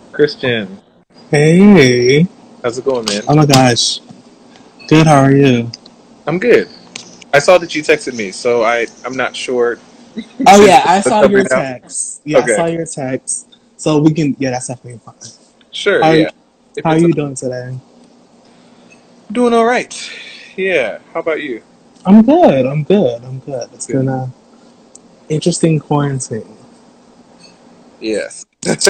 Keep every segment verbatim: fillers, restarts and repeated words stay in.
Christian, Hey. how's it going, man? Oh my gosh. Good, how are you? I'm good. I saw that you texted me, so I I'm not sure. Oh Is yeah, this I the saw number your now? text. Yeah, I Okay, saw your text. So we can yeah, that's definitely fine. sure, How yeah. If how are it's a, you doing today? doing all right. Yeah. How about you? I'm good, I'm good, I'm good. It's Good. been a interesting quarantine. Yes.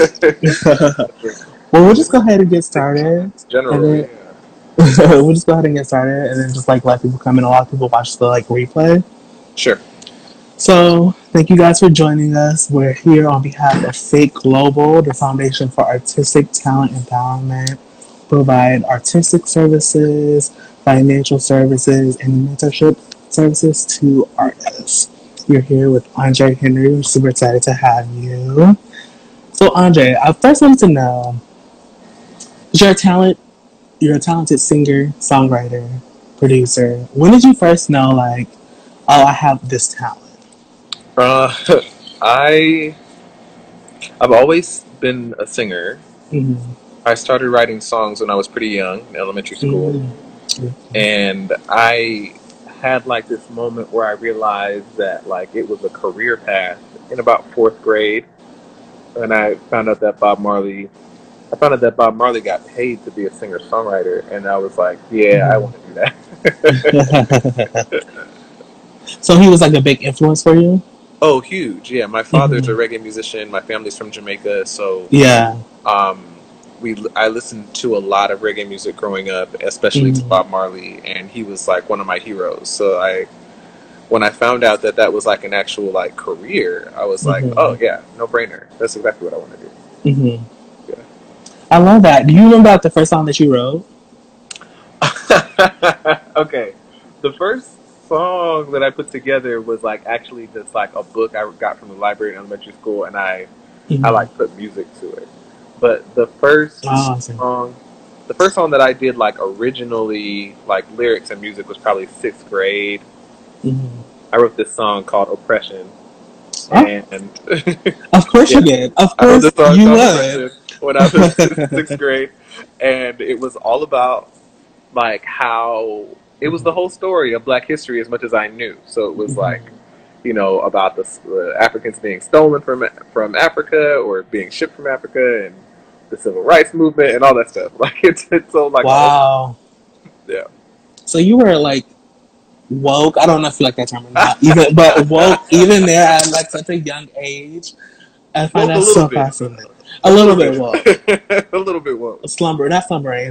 Well, we'll just Just go ahead and get take started, and general, then yeah. we'll just go ahead and get started, and then just like let people come in. A lot of people watch the like replay. Sure. So, thank you guys for joining us. We're here on behalf of Fake Global, the Foundation for Artistic Talent Empowerment. Provide artistic services, financial services, and mentorship services to artists. We're here with Andre Henry. We're super excited to have you. So, Andre, I first wanted to know, you're a talent, you're a talented singer, songwriter, producer. When did you first know, like, oh, I have this talent? Uh, I I've always been a singer. Mm-hmm. I started writing songs when I was pretty young in elementary school, Mm-hmm. and I had like this moment where I realized that like it was a career path in about fourth grade, and I found out that Bob Marley. I found out that Bob Marley got paid to be a singer songwriter, and I was like, yeah, I Mm-hmm. want to do that. So he was like a big influence for you? Oh, huge! Yeah, my father's a Mm-hmm. reggae musician. My family's from Jamaica, so Yeah. um, we I listened to a lot of reggae music growing up, especially to Mm-hmm. Bob Marley, and he was like one of my heroes. So I when I found out that that was like an actual like career, I was like, Mm-hmm. oh yeah, no brainer. That's exactly what I want to do. Mm-hmm. Yeah. I love that. Do you remember like, the first song that you wrote? Okay, the first song that I put together was like actually just like a book I got from the library in elementary school, and I I Mm-hmm. like put music to it. But the first Oh, awesome. song, the first song that I did like originally like lyrics and music was probably sixth grade. Mm-hmm. I wrote this song called Oppression, Oh, and of course yeah, you did. Of I wrote course this song you called would. Oppression when I was in sixth grade, and it was all about like how it was the Mm-hmm. whole story of Black history as much as I knew. So it was like, Mm-hmm. you know, about the uh, Africans being stolen from from Africa or being shipped from Africa, and the civil rights movement and all that stuff. Like it's it's so like a whole Wow. yeah. So you were like woke. I don't know if you like that term or not. Even but woke even there at like such a young age. I find Woke a that little so bit, fascinating. a A little little bit woke. bit, a little bit woke. Slumber, not slumbering.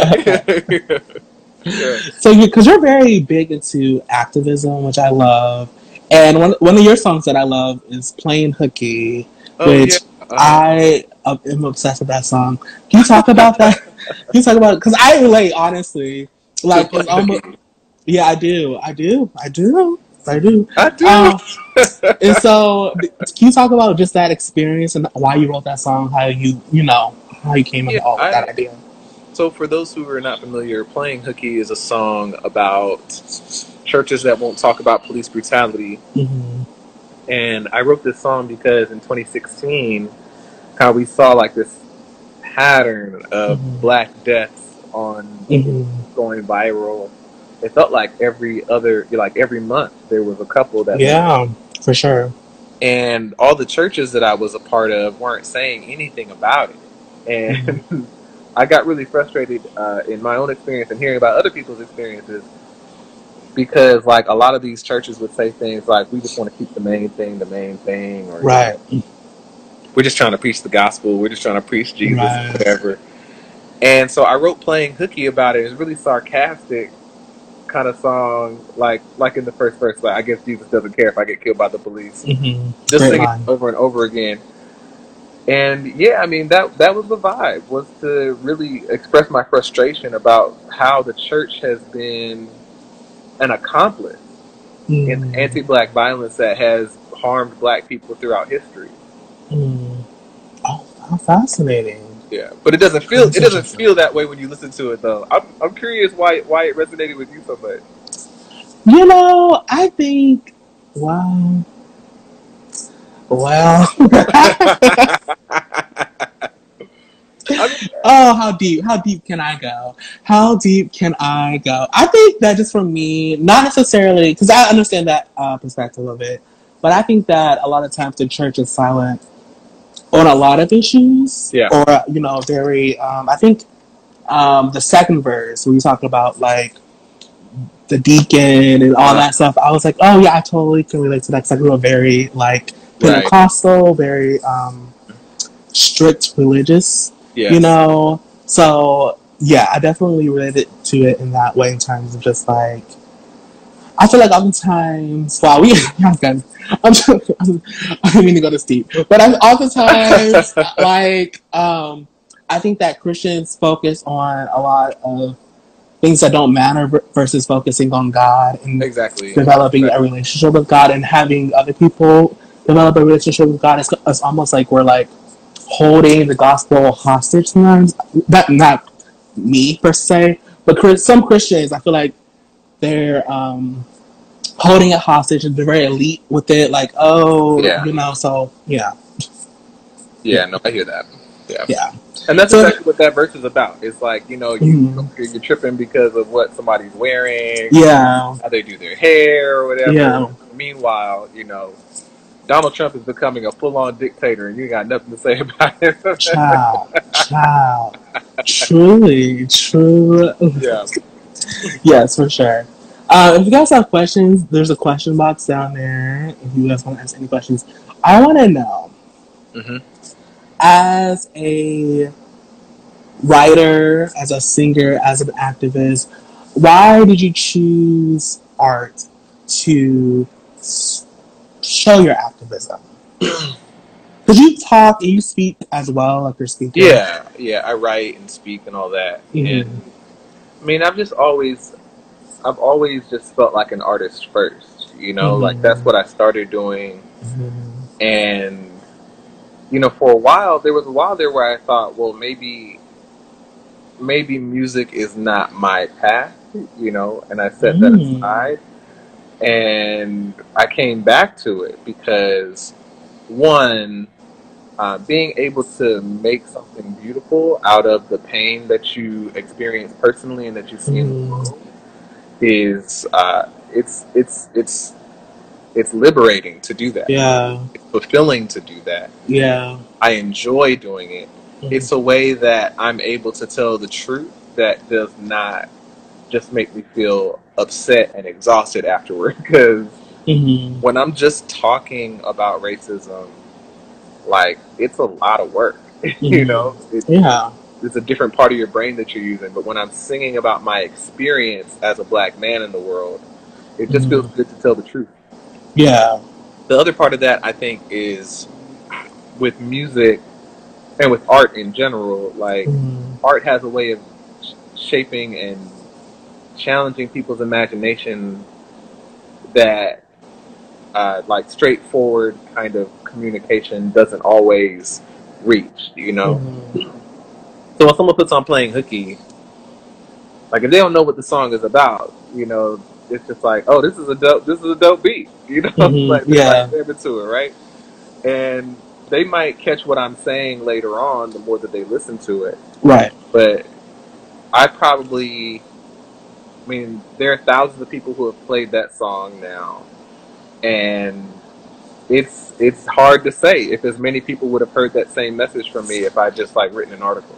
Yeah. So you, because you're very big into activism, which I love, and one one of your songs that I love is "Plain Hooky," Oh yeah. which Uh I uh, am obsessed with that song. Can you talk about that? Can you talk about because I relate honestly. to Like it's Plain almost Hooky. yeah, I do, I do, I do, I do. I do. Um, and so, can you talk about just that experience and why you wrote that song? How you, you know, how you came Yeah, about with that I idea? so for those who are not familiar, Playing Hooky is a song about churches that won't talk about police brutality. Mm-hmm. And I wrote this song because in twenty sixteen, how we saw like this pattern of Mm-hmm. black deaths on Mm-hmm. going viral. It felt like every other, like every month, there was a couple that went. Yeah, for sure. And all the churches that I was a part of weren't saying anything about it. Mm-hmm. And I got really frustrated uh, in my own experience and hearing about other people's experiences because, like, a lot of these churches would say things like, "We just want to keep the main thing the main thing," or you know, Right, "We're just trying to preach the gospel. We're just trying to preach Jesus, right. whatever." And so I wrote "Playing Hooky" about it. It's really sarcastic kind of song, like like in the first verse, like I guess Jesus doesn't care if I get killed by the police. Mm-hmm. Just Great sing it line. over and over again. And yeah, I mean that that was the vibe, was to really express my frustration about how the church has been an accomplice in Mm-hmm. anti-black violence that has harmed black people throughout history. Mm-hmm. Oh, how fascinating. Yeah, but it doesn't feel That's it doesn't interesting. feel that way when you listen to it though. I'm I'm curious why why it resonated with you so much. You know, I think, well, well, Oh, how deep? How deep can I go? How deep can I go? I think that just for me, not necessarily because I understand that uh, perspective of it, but I think that a lot of times the church is silent on a lot of issues, Yeah. or you know, very. Um, I think um, the second verse when you talk about like the deacon and all Uh, that stuff, I was like, oh yeah, I totally can relate to that because I grew up very like right. Pentecostal, very um, strict religious, you Yes. know. So yeah, I definitely related to it in that way in terms of just like I feel like oftentimes, wow, we, yeah, guys, I'm just, I'm, I didn't mean to go this deep, but I'm oftentimes like, um, I think that Christians focus on a lot of things that don't matter versus focusing on God and Exactly. developing a Exactly. relationship with God and having other people develop a relationship with God. It's, it's almost like we're like holding the gospel hostage sometimes. That not me per se, but some Christians, I feel like they're um, holding it hostage and they're very elite with it. Like, oh, Yeah. you know, so yeah, Yeah. No, I hear that. Yeah. yeah. And that's So, exactly what that verse is about. It's like, you know, you mm, you're tripping because of what somebody's wearing, yeah, how they do their hair or whatever. yeah. Meanwhile, you know, Donald Trump is becoming a full-on dictator, and you got nothing to say about it. Child, child. Truly, true. Yeah. Yes, for sure. Uh, if you guys have questions, there's a question box down there. If you guys want to ask any questions, I want to know, hmm as a writer, as a singer, as an activist, why did you choose art to show your activism? Because you talk and you speak as well, like you're speaking. Yeah, yeah. I write and speak and all that, and Mm-hmm. I mean, I've just always, I've always just felt like an artist first. You know, like that's Mm-hmm. what I started doing, Mm-hmm. and you know, for a while there was a while there where I thought, well, maybe, maybe music is not my path. You know, and I set that Mm-hmm. aside, and I came back to it because one, uh, being able to make something beautiful out of the pain that you experience personally and that you see in the Mm-hmm. world is uh, it's it's it's it's liberating to do that. Yeah, It's fulfilling to do that. yeah. I enjoy doing it. Mm-hmm. It's a way that I'm able to tell the truth that does not just make me feel upset and exhausted afterward. Because Mm-hmm. when I'm just talking about racism, like it's a lot of work. You know, it, Mm-hmm. Yeah. it's a different part of your brain that you're using. But when I'm singing about my experience as a black man in the world, it just feels Mm-hmm. good to tell the truth. Yeah. The other part of that, I think, is with music and with art in general. Like, Mm-hmm. art has a way of sh- shaping and challenging people's imagination that, uh, like, straightforward kind of communication doesn't always reach, you know? Mm-hmm. So when someone puts on playing hooky, like if they don't know what the song is about, you know, it's just like, oh, this is a dope, this is a dope beat, you know, like Mm-hmm. they're like Yeah. jamming to it, right? And they might catch what I'm saying later on the more that they listen to it. Right. But I probably, I mean, there are thousands of people who have played that song now, and it's it's hard to say if as many people would have heard that same message from me if I just like written an article.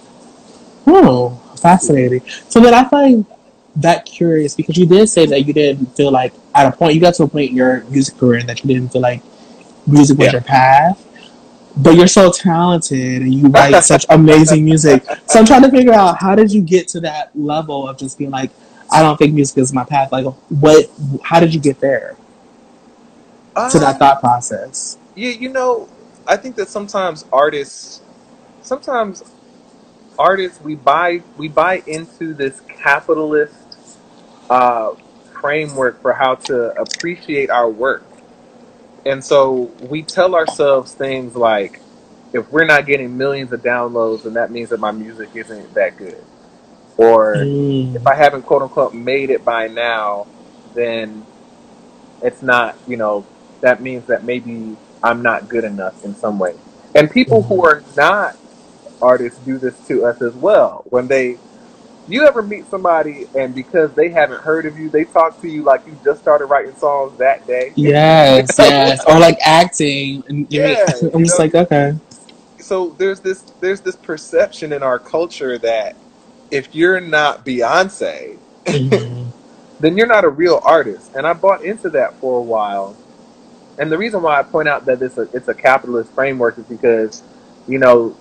Oh, fascinating. So then I find that curious because you did say that you didn't feel like at a point you got to a point in your music career that you didn't feel like music was Yeah. your path. But you're so talented and you write such amazing music. So I'm trying to figure out how did you get to that level of just being like, I don't think music is my path. Like, what? How did you get there to that Um, thought process? yeah, you know, I think that sometimes artists, sometimes artists, we buy we buy into this capitalist uh, framework for how to appreciate our work, and so we tell ourselves things like, if we're not getting millions of downloads, then that means that my music isn't that good, or if Mm. I haven't quote unquote made it by now, then it's not, you know, that means that maybe I'm not good enough in some way. And people who Mm. are not artists do this to us as well. When they, you ever meet somebody and because they haven't heard of you, they talk to you like you just started writing songs that day. You Yes, know? yes. Or like acting, and you mean, Yeah, I'm you just know. like, okay. So there's this there's this perception in our culture that if you're not Beyonce, Hmm. then you're not a real artist. And I bought into that for a while. And the reason why I point out that it's a it's a capitalist framework is because, you know,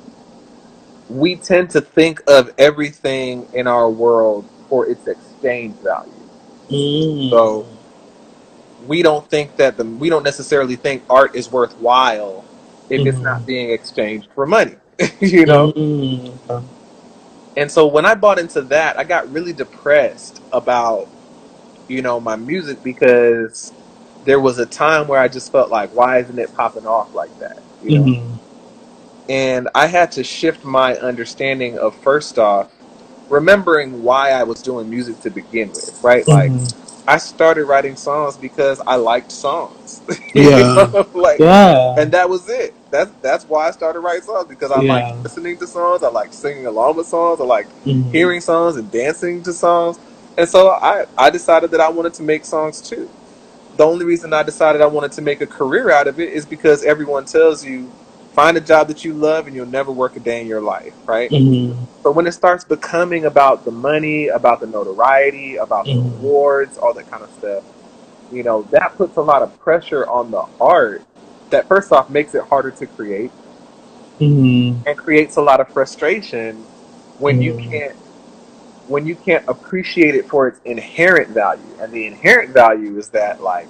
we tend to think of everything in our world for its exchange value. Mm. So we don't think that the we don't necessarily think art is worthwhile if it's Hmm. not being exchanged for money. You know? Mm. And so when I bought into that, I got really depressed about, you know, my music because there was a time where I just felt like, why isn't it popping off like that? You know? Hmm. And I had to shift my understanding of, first off, remembering why I was doing music to begin with, right? Like, Hmm. I started writing songs because I liked songs. You Yeah. know, like, Yeah. and that was it. That's that's why I started writing songs because I liked Yeah. listening to songs. I liked singing along with songs. I liked Hmm. hearing songs and dancing to songs. And so I I decided that I wanted to make songs too. The only reason I decided I wanted to make a career out of it is because everyone tells you find a job that you love and you'll never work a day in your life, right? Hmm. But when it starts becoming about the money, about the notoriety, about the Hmm. awards, all that kind of stuff, you know, that puts a lot of pressure on the art that first off makes it harder to create Hmm. and creates a lot of frustration when you Hmm. can't when you can't appreciate it for its inherent value. And the inherent value is that like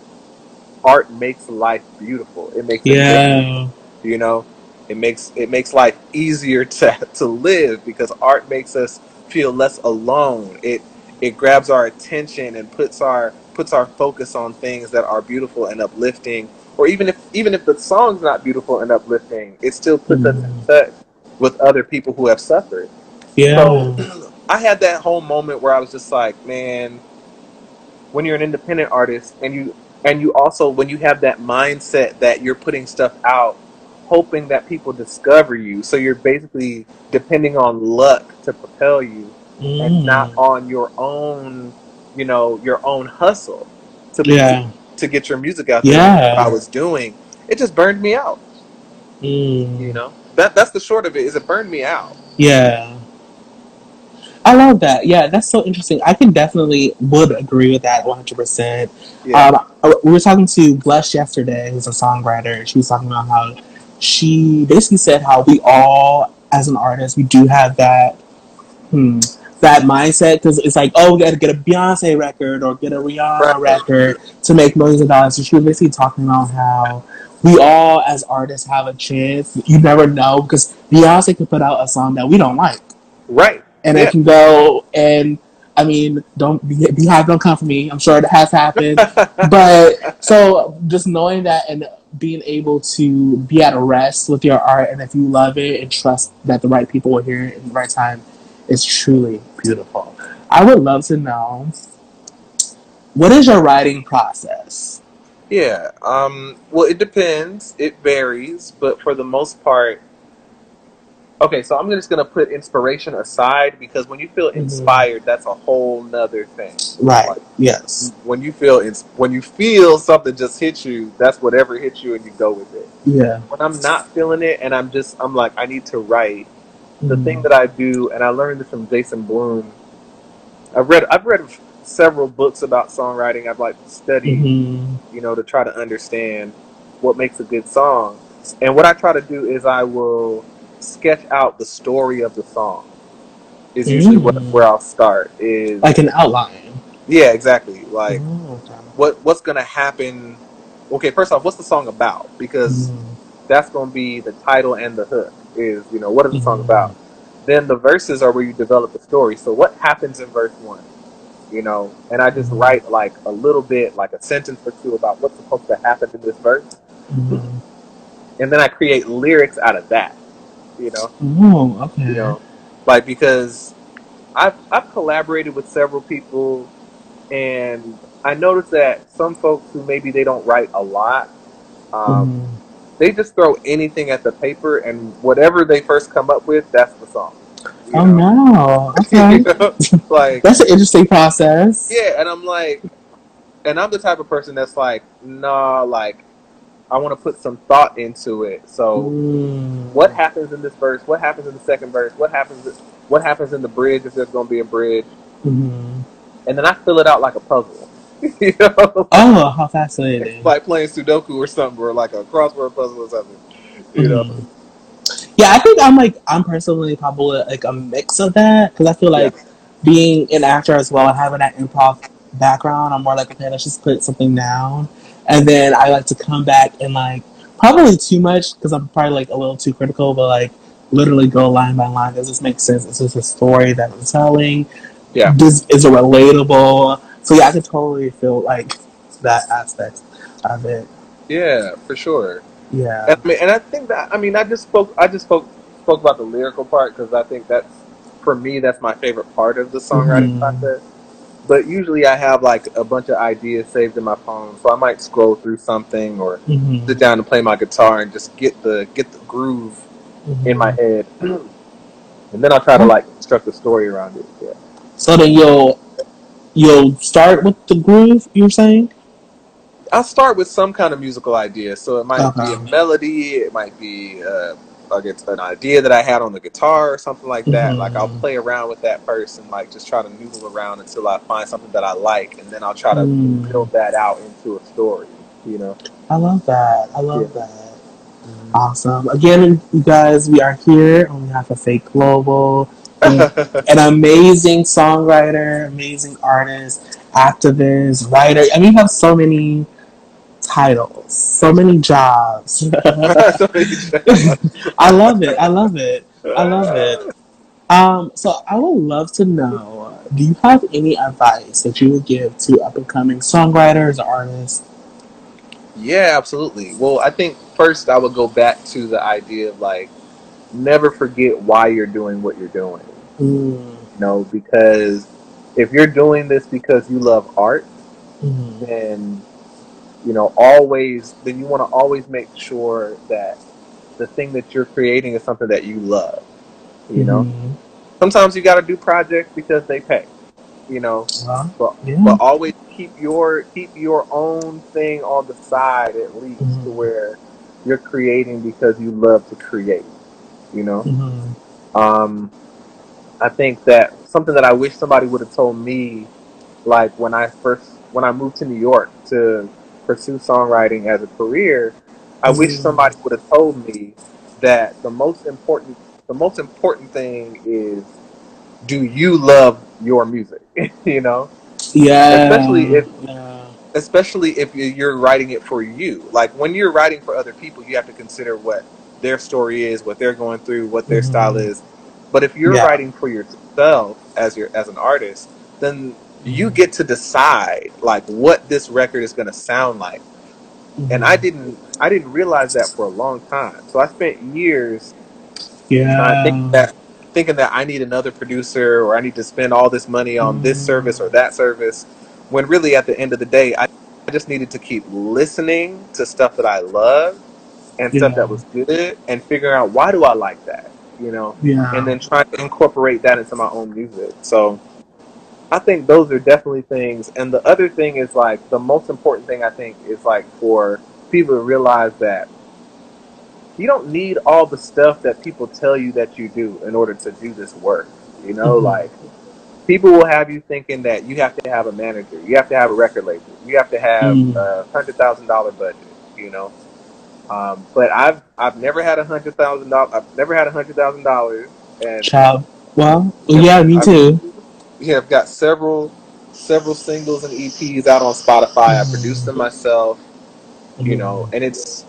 art makes life beautiful. It makes it better, Yeah. you know. It makes it makes life easier to to live because art makes us feel less alone. It it grabs our attention and puts our puts our focus on things that are beautiful and uplifting. Or even if even if the song's not beautiful and uplifting, it still puts us in Hmm. touch with other people who have suffered. So Yeah. I had that whole moment where I was just like, man, when you're an independent artist and you and you also when you have that mindset that you're putting stuff out hoping that people discover you, so you're basically depending on luck to propel you and not Mm. on your own, you know, your own hustle to be to, Yeah. to get your music out there, which is what I Yeah. was doing. It just burned me out, you Mm. know. That that's the short of it, is it burned me out. Yeah. I love that. Yeah, that's so interesting. I can definitely would agree with that one hundred percent. Yeah. Um, we were talking to Blush yesterday, who's a songwriter. She was talking about how she basically said how we all, as an artist, we do have that hmm, that mindset because it's like, oh, we got to get a Beyonce record or get a Rihanna Right. record to make millions of dollars. So she was basically talking about how we all, as artists, have a chance. You never know because Beyonce could put out a song that we don't like Right. and I Yeah. can go and I mean, don't be, be hype, don't come for me. I'm sure it has happened, but so just knowing that and being able to be at rest with your art, and if you love it and trust that the right people will hear it in the right time, is truly beautiful. I would love to know what is your writing process. Yeah. Um, well, it depends. It varies, but for the most part, okay. So I'm just gonna put inspiration aside because when you feel Mm-hmm. inspired, that's a whole nother thing. Right. Like Yes. when you feel ins- when you feel something just hit you, that's whatever hits you, and you go with it. Yeah. When I'm not feeling it, and I'm just I'm like I need to write. The thing Mm-hmm. that I do, and I learned this from Jason Bloom. I've read I've read several books about songwriting. I've like studied, Mm-hmm. you know, to try to understand what makes a good song. And what I try to do is I will sketch out the story of the song. Is usually what Mm-hmm. where I'll start. Is Like an outline. yeah, exactly. Like Mm-hmm. Okay. what what's gonna happen. Okay, first off, what's the song about? Because Mm-hmm. that's gonna be the title and the hook. Is, you know, what is the song Mm-hmm. about? Then the verses are where you develop the story. So what happens in verse one? You know, and I just Mm-hmm. write like a little bit, like a sentence or two about what's supposed to happen in this verse, Mm-hmm. and then I create lyrics out of that. You know, Oh, you okay. know, like because I've I've collaborated with several people, and I noticed that some folks who maybe they don't write a lot, um, Mm-hmm. they just throw anything at the paper, and whatever they first come up with, that's the song. You Oh know, no. you Okay. know, like That's an interesting process. yeah. And I'm like, and I'm the type of person that's like, nah, like I want to put some thought into it. So Mm. what happens in this verse? What happens in the second verse? What happens? What happens in the bridge if there's going to be a bridge? Mm-hmm. And then I fill it out like a puzzle. You know, Oh, how it's fascinating. like playing Sudoku or something, or like a crossword puzzle or something. You know, Mm-hmm. Yeah, I think I'm like I'm personally probably like a mix of that because I feel yeah, like being an actor as well and having that improv background, I'm more like okay, let's just put something down, and then I like to come back and like probably too much because I'm probably like a little too critical, but like literally go line by line. Does this make sense? Is this a story that I'm telling? yeah, This is it relatable? So yeah, I can totally feel like that aspect of it. yeah, for sure. And Yeah. I mean, and I think that I mean, I just spoke, I just spoke spoke about the lyrical part because I think that's for me that's my favorite part of the songwriting Mm-hmm. process. But usually I have like a bunch of ideas saved in my phone, so I might scroll through something or Mm-hmm. sit down and play my guitar and just get the get the groove in my Mm-hmm. head, and then I'll try to like construct a story around it. Yeah, So then you'll you'll start with the groove. You're saying? I'll start with some kind of musical idea. So it might be a Okay. melody, it might be uh, I guess an idea that I had on the guitar or something like that. Like I'll Mm-hmm. play around with that first and like just try to noodle around until I find something that I like, and then I'll try to Mm. build that out into a story. You know? I love that. I Yeah. love that. Mhm. Awesome. Again, you guys, we are here on behalf of Fake Global. An amazing songwriter, amazing artist, activist, writer. I mean, you have so many titles, so many jobs. So many jobs. I love it. I love it. I love it. Um, so I would love to know, do you have any advice that you would give to up and coming songwriters or artists? Yeah, absolutely. Well, I think first I would go back to the idea of like never forget why you're doing what you're doing. Mm, You know, because if you're doing this because you love art, mm, then you know always then you want to always make sure that the thing that you're creating is something that you love. You know, mm. sometimes you got to do projects because they pay. You know, Well, but yeah. but always keep your keep your own thing on the side at least to Mm, where you're creating because you love to create. You know, mm, um, I think that something that I wish somebody would have told me, like when I first when I moved to New York to pursue songwriting as a career, I wish mm. somebody would have told me that the most important the most important thing is, do you love your music? You know, especially Yeah. if Yeah. especially if you- you're writing it for you. Like when you're writing for other people, you have to consider what their story is, what they're going through, what their style Mm, is. But if you're yeah. writing for yourself as your as an artist, then you Mm, get to decide like what this record is going to sound like. And I mm. didn't I didn't realize that for a long time. So I spent years trying thinking Yeah. that thinking that I need another producer or I need to spend all this money on this service or Mm, that service, when really at the end of the day I, I just needed to keep listening to stuff that I loved and stuff yeah. that was good and figuring out why do I like that, you know, and Yeah. then trying to incorporate that into my own music. So I think those are definitely things. And the other thing is like the most important thing I think is like for people to realize that you don't need all the stuff that people tell you that you do in order to do this work. You know, Mm, like people will have you thinking that you have to have a manager, you have to have a record label, you have to have mm. a hundred thousand dollar budget. You know, um, but I've I've never had a hundred thousand dollars. I've never had a hundred thousand dollars, and Child. Well, you know, yeah, me I've too. you know, I've got several several singles and E Ps out on Spotify. I produced them Mm, myself. You know, mm. and it's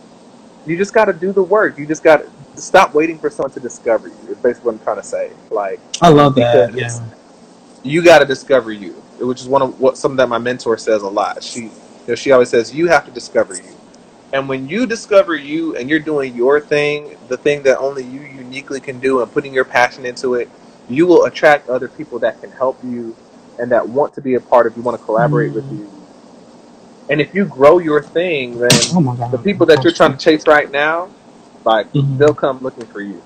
you just got to do the work. You just got to stop waiting for someone to discover you. Is basically what I'm trying to say. Like I love that. because Yeah. you got to discover you, which is one of what something that my mentor says a lot. She, you know, she always says you have to discover you. And when you discover you and you're doing your thing, the thing that only you uniquely can do, and putting your passion into it, you will attract other people that can help you and that want to be a part of you, want to collaborate with Mm, you. And if you grow your thing, then Oh my the god. people that you're trying to chase right now, like Mm-hmm. they'll come looking for you.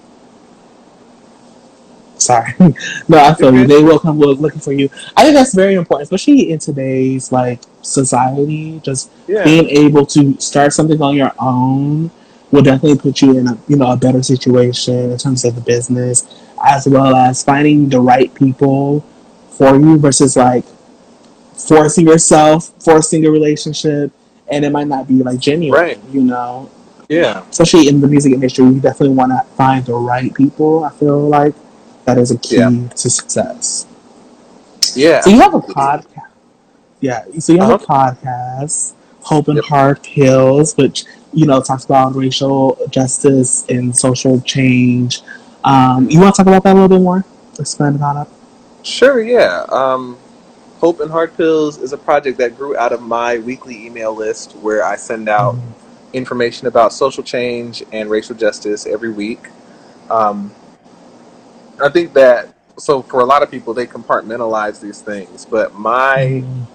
Sorry. No, I You're feel you. good. They will come look, looking for you. I think that's very important, especially in today's like society. Just Yeah. being able to start something on your own will definitely put you in a you know a better situation in terms of the business, as well as finding the right people for you versus like forcing yourself, forcing a relationship, and it might not be like genuine. Right. You know, Yeah. especially in the music industry, you definitely want to find the right people. I feel like that is a Yeah. key to success. Yeah. So you have a Absolutely. podcast, yeah. So you have Uh a huh. podcast, Hope and Yep. Heart Hills, which you know talks about racial justice and social change. Um, hmm you want to talk about that a little bit more? Expand about it. Sure. Yeah. Um, Hope and Heart Pills is a project that grew out of my weekly email list where I send out Mm, information about social change and racial justice every week. Um, I think that so for a lot of people they compartmentalize these things, but my mm,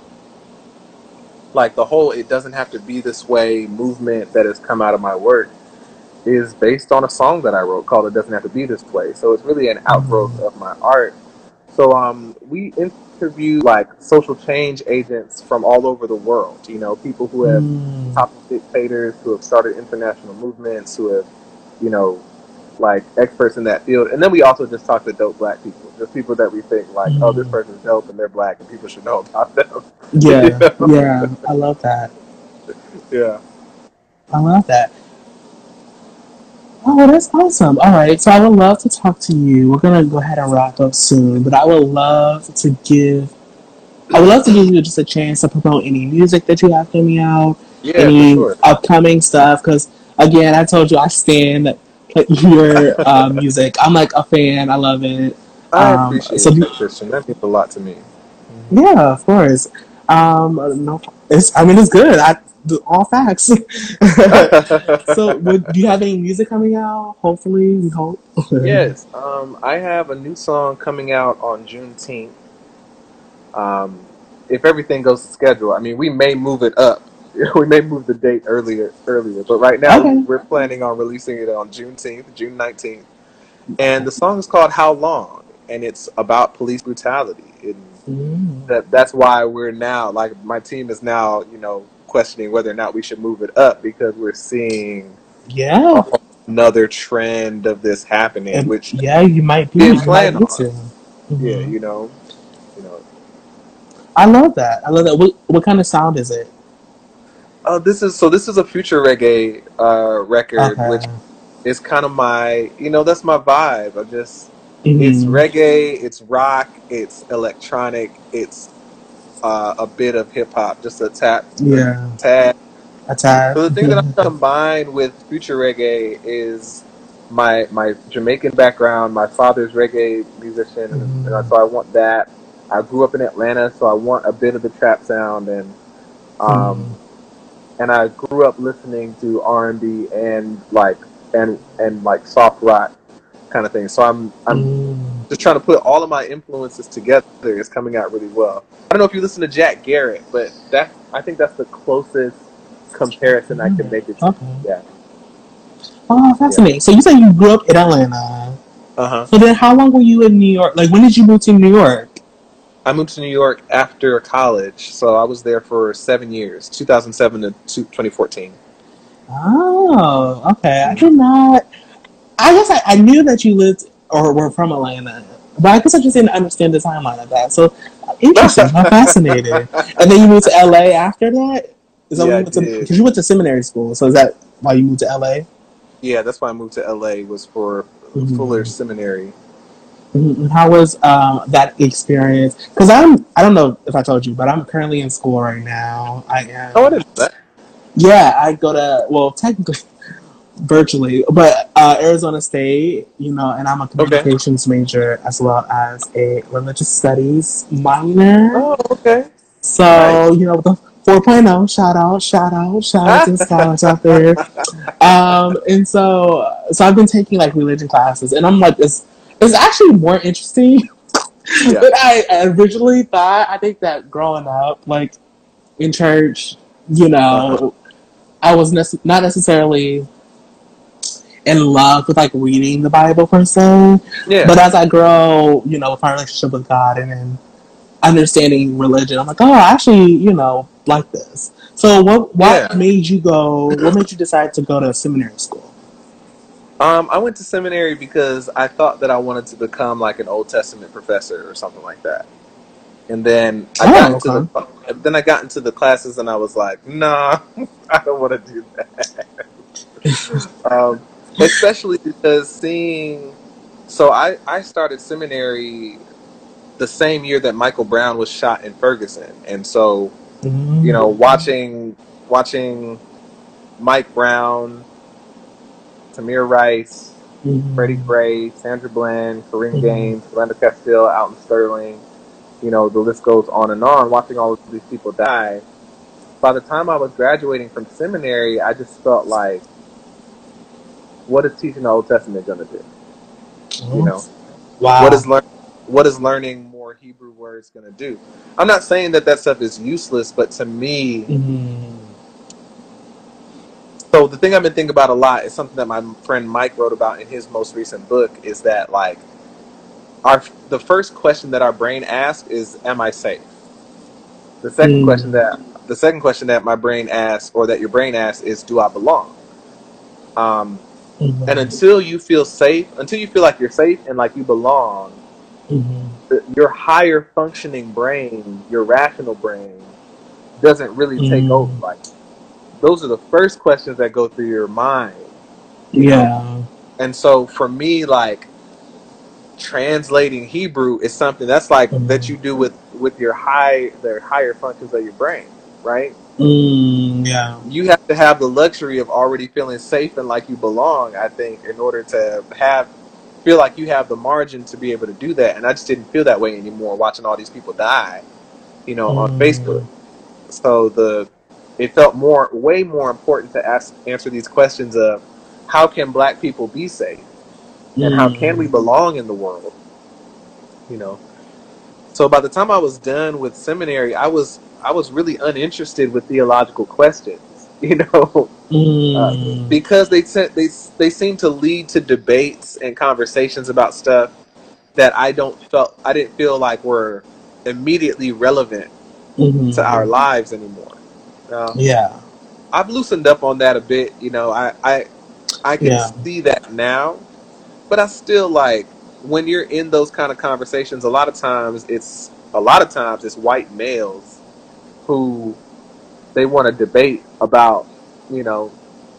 like the whole it doesn't have to be this way movement that has come out of my work is based on a song that I wrote called It Doesn't Have to Be This Way. So it's really an outgrowth mm, of my art. So um we interview like social change agents from all over the world, you know, people who have mm, toppled dictators, who have started international movements, who have, you know, like experts in that field. And then we also just talk to dope black people. Just people that we think like, oh, this mm. person's dope and they're black and people should know about them. You Yeah, know? yeah. I love that. Yeah. I love that. Oh, well, that's awesome. All right, so I would love to talk to you. We're gonna go ahead and wrap up soon, but I would love to give. I would love to give you just a chance to promote any music that you have coming out, Yeah, for any sure. upcoming stuff. Because again, I told you I stand your uh, music. I'm like a fan. I love it. I Um, so appreciate you, Christian. That means a lot to me. Hmm yeah, of course. Um, no, it's. I mean, it's good. I all facts. So, would do you have any music coming out? Hopefully, we hope. Yes, um, I have a new song coming out on Juneteenth. Um, if everything goes to schedule, I mean, we may move it up. We may move the date earlier, earlier. But right now, Okay. we're planning on releasing it on Juneteenth, June nineteenth. And the song is called "How Long," and it's about police brutality. And Mm. that that's why we're now like my team is now, you know, questioning whether or not we should move it up because we're seeing a Yeah. whole another trend of this happening, And which yeah, you might be. we didn't You might plan need on. to. Yeah, Hmm. you know, you know. I love that. I love that. What, what kind of sound is it? Oh, this is so. This is a future reggae uh, record, which Okay. is kind of my, you know, that's my vibe. I just, it's Hmm. reggae, it's rock, it's electronic, it's uh, a bit of hip hop, just a tap, a Yeah. tad. A tad. So the thing that I've combined with future reggae is my my Jamaican background. My father's reggae musician, and, and Hmm. so I want that. I grew up in Atlanta, so I want a bit of the trap sound, and Hmm. um, and I grew up listening to R and B and like and and like soft rock kind of thing. So I'm I'm Hmm. just trying to put all of my influences together. It's coming out really well. I don't know if you listen to Jack Garrett, but that I think that's the closest comparison I can make it to. Okay. Yeah, Oh, yeah. fascinating. So you said you grew up in Atlanta. Uh huh. So then, how long were you in New York? Like, when did you move to New York? I moved to New York after college, so I was there for seven years, two thousand seven to twenty fourteen. Oh, okay. I Mm-hmm. did not. I guess I, I knew that you lived or were from Atlanta, but I guess I just didn't understand the timeline of that. So interesting, how fascinating. And then you moved to L A after that. Is that when Yeah, you I went to? did. Because you went to seminary school, so is that why you moved to L A? Yeah, that's why I moved to L A was for Fuller Mm-hmm. Seminary. Mm-hmm. How was um, that experience? Because I'm, I don't know if I told you, but I'm currently in school right now. I Oh, I am. didn't know that. Yeah, I go to well, technically virtually, but uh, Arizona State, you know, and I'm a Okay. communications major as well as a religious studies minor. Oh, okay. So, Nice. you know, the 4.0, shout out, shout out, shout out to the scholars out there. Um, and so, so I've been taking like religion classes, and I'm like, it's it's actually more interesting Yeah. than I originally thought. I think that growing up, like in church, you Uh-huh. know, I was nec- not necessarily in love with like reading the Bible per se, Yeah. but as I grow, you know, with my relationship with God and then understanding religion, I'm like, oh, I actually, you know, like this. So, what Yeah. what made you go? What made you decide to go to seminary school? Um, I went to seminary because I thought that I wanted to become like an Old Testament professor or something like that. And then I got Oh, into the okay. then I got into the classes and I was like, nah, I don't want to do that. Um, especially because seeing, so I I started seminary the same year that Michael Brown was shot in Ferguson, and so you know, Mm-hmm. watching watching Mike Brown, Tamir Rice, Freddie Mm-hmm. Gray, Sandra Bland, Kareem Mm-hmm. Gaines, Philando Castile, Alton Sterling, you know, the list goes on and on, watching all of these people die. By the time I was graduating from seminary, I just felt like, what is teaching the Old Testament going to do? You know, what Wow. is learn what is learning more Hebrew words going to do? I'm not saying that that stuff is useless, but to me, Mm-hmm. so the thing I've been thinking about a lot is something that my friend Mike wrote about in his most recent book, is that like our the first question that our brain asks is, am I safe? The second question Mm-hmm. that the second question that my brain asks, or that your brain asks, is, do I belong? Um, and Mm-hmm. until you feel safe, until you feel like you're safe and like you belong, Mm-hmm. the, your higher functioning brain, your rational brain, doesn't really take over. Mm-hmm. Like, those are the first questions that go through your mind, you know. Yeah. And so for me, like, translating Hebrew is something that's like that you Mm-hmm. do with with your high the higher functions of your brain, right? Mm, yeah. You have to have the luxury of already feeling safe and like you belong, I think, in order to have feel like you have the margin to be able to do that. And I just didn't feel that way anymore watching all these people die, you know, on Facebook. Mm, So the it felt more way more important to ask answer these questions of, how can black people be safe, and how can we mm, belong in the world, you know. So by the time I was done with seminary, I was I was really uninterested with theological questions, you know, uh, mm, because they te- they they seem to lead to debates and conversations about stuff that I don't felt I didn't feel like were immediately relevant to our mm, lives anymore. Uh, yeah. I've loosened up on that a bit, you know. I I I can Yeah. see that now, but I still like, when you're in those kind of conversations, a lot of times it's a lot of times it's white males who they want to debate about, you know,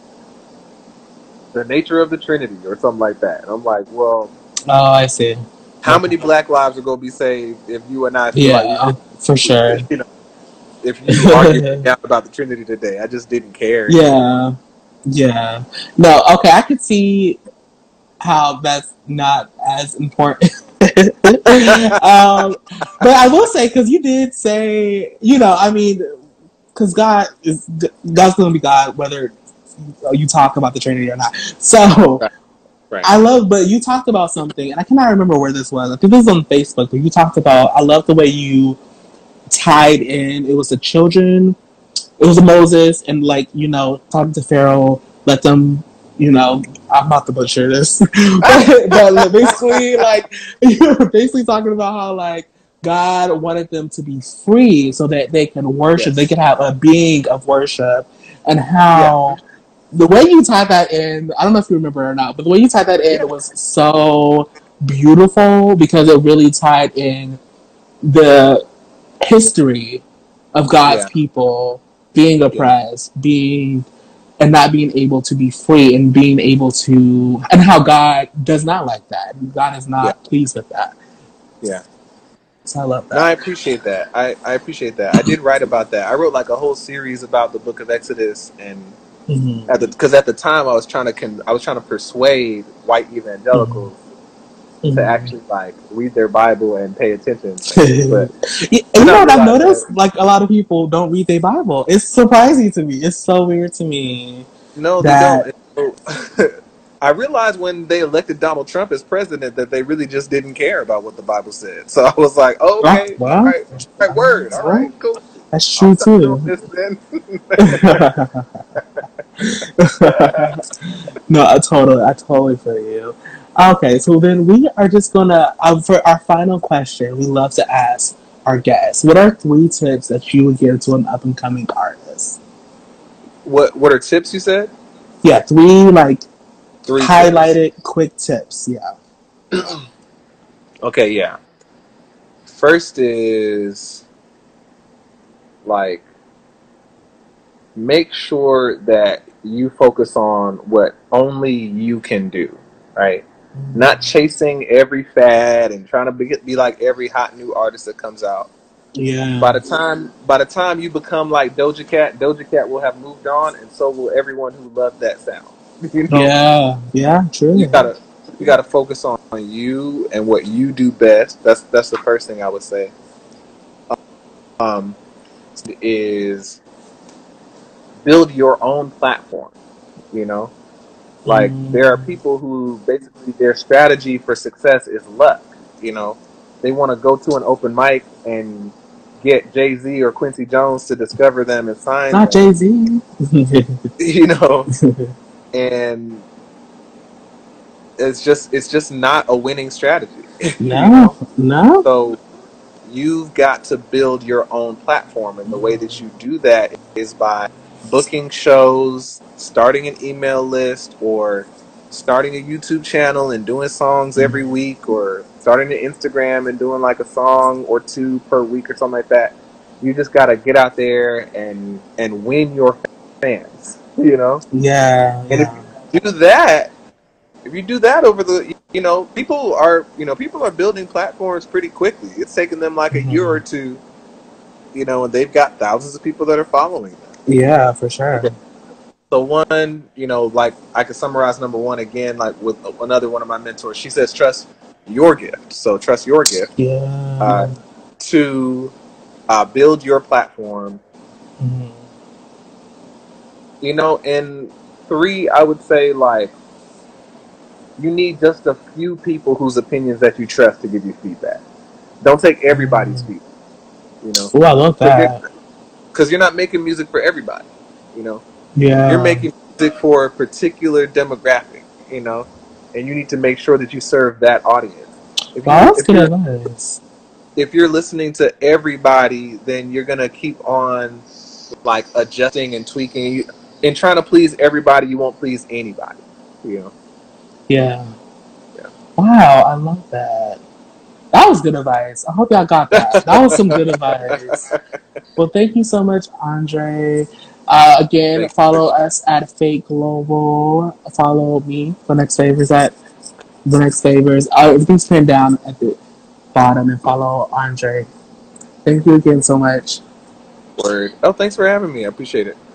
the nature of the Trinity or something like that. And I'm like, well, Oh, I see. how Okay. many black lives are going to be saved if you and I feel like we Yeah, did, for sure. you know, if you argue out about the Trinity today? I just didn't care anymore. Yeah. Yeah. No, okay, I could see how that's not as important. um, but I will say, because you did say, you know, I mean, because God is God's going to be God, whether you talk about the Trinity or not. So Right, right. I love, but you talked about something, and I cannot remember where this was. I think this was on Facebook, but you talked about. I love the way you tied in. It was the children. It was Moses, and like you know, talking to Pharaoh, let them. You know, I'm about to butcher this, but, but basically, like you were basically talking about how like God wanted them to be free so that they can worship, they Yes. could have a being of worship, and Yeah. how the way you tied that in, I don't know if you remember or not, but the way you tied that in Yeah. was so beautiful because it really tied in the history of God's Yeah. people being Yeah. oppressed, being and not being able to be free and being able to and how God does not like that. God is Yeah. not pleased with that. Yeah. So I love No, I that. appreciate that. I, I appreciate that. I did write about that. I wrote like a whole series about the Book of Exodus, and Mm-hmm. at the because at the time I was trying to con- I was trying to persuade white evangelicals Mm-hmm. to Mm-hmm. actually like read their Bible and pay attention. But You then I know what I've realized that noticed? Like a lot of people don't read their Bible. It's surprising to me. It's so weird to me no, they don't. that. And so I realized when they elected Donald Trump as president that they really just didn't care about what the Bible said. So I was like, oh, Oh, okay, all well, right, right word, all right, well, cool. That's I'll true stop doing too. this then. No, I totally, I totally feel you. Okay, so then we are just gonna um, for our final question. We love to ask our guests, what are three tips that you would give to an up and coming artist? what What are tips you said? Yeah, three like Three tips. highlighted quick tips. Yeah. Okay, yeah. First is like make sure that you focus on what only you can do, right? Not chasing every fad and trying to be, be like every hot new artist that comes out. By Yeah. the time by the time you become like Doja Cat, Doja Cat will have moved on, and so will everyone who loved that sound. You know, Yeah. Yeah. you True. gotta you gotta focus on you and what you do best. That's that's the first thing I would say. Um, is build your own platform. You know, like there are Mm. people who basically their strategy for success is luck. You know, they want to go to an open mic and get Jay Z or Quincy Jones to discover them and sign Not them. Jay Z. You know, and it's just it's just not a winning strategy. You No. know, No. so you've got to build your own platform, and the way that you do that is by booking shows, starting an email list, or starting a YouTube channel and doing songs every week, or starting an Instagram and doing like a song or two per week or something like that. You just got to get out there and and win your fans, you know. Yeah. And if Yeah. you do that, if you do that over the, you know, people are, you know, people are building platforms pretty quickly. It's taken them like a year Hmm. or two, you know, and they've got thousands of people that are following them. Yeah. For sure. So one, you know, like I could summarize number one again, like with another one of my mentors. She says, trust your gift. So trust your gift. Uh, Yeah. to uh, build your platform, Mhm. you know, and three, I would say like you need just a few people whose opinions that you trust to give you feedback. Don't take everybody's Mm. feedback, you know, Oh, I love because you're, that. cause you're not making music for everybody, you know. You're Yeah. making music for a particular demographic, you know, and you need to make sure that you serve that audience. If Wow, you that's if good you're advice. if you're listening to everybody, then you're gonna keep on like adjusting and tweaking. You, and trying to please everybody, you won't please anybody, you know. Yeah. Yeah. Wow, I love that. That was good advice. I hope y'all got that. That was some good advice. Well, thank you so much, Andre. Uh, again, Thank you. follow us at Fake Global. Follow me for next favors at the next favors. Uh, everything's pinned down at the bottom, and follow Andre. Thank you again so much. Word. Oh, thanks for having me. I appreciate it.